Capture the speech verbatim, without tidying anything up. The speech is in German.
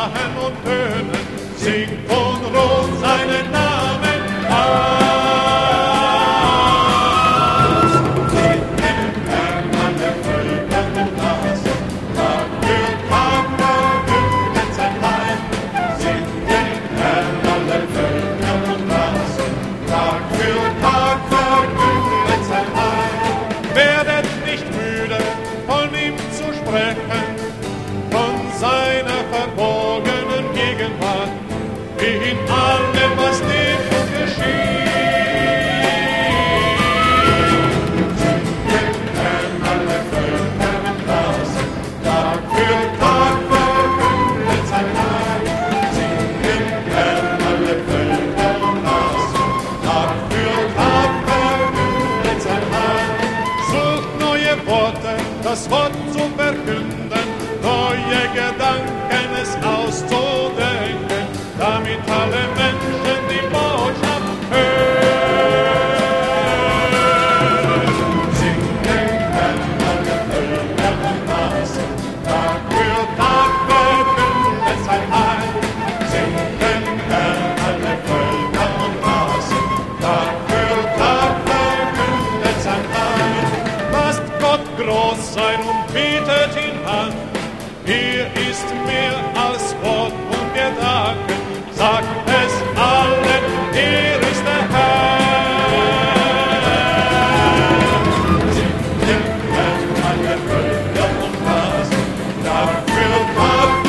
Lachen und Tönen, singt und ruft seinen Namen aus. Singt dem Herrn alle Völker und das, Tag für Tag verkündet sein Heil. Singt dem Herrn alle Völker und das, Tag für Tag verkündet sein Heil. Werdet nicht müde, von ihm zu sprechen, von seiner verborgenen Gegenwart, wie in allem, was dem geschieht. Singt dem Herrn alle Völker und das, Tag für Tag verkündet sein Heil. Singt dem Herrn alle Völker und das, Tag für Tag verkündet sein Heil. Sucht neue Worte, das Wort zu verkünden, neue Gedanken es auszudenken, damit alle Menschen die Botschaft hören. Singt dem Herrn alle Völker und das, Tag für Tag verkündet sein Heil. Singt dem Herrn alle Völker und das, Tag für Tag verkündet sein Heil. Lasst Gott groß sein und betet ihn an. Hier ist mehr als Wort und Gedanken. Sagt es allen, er ist der Herr. Singt dem Herrn alle Völker und das, Tag für Tag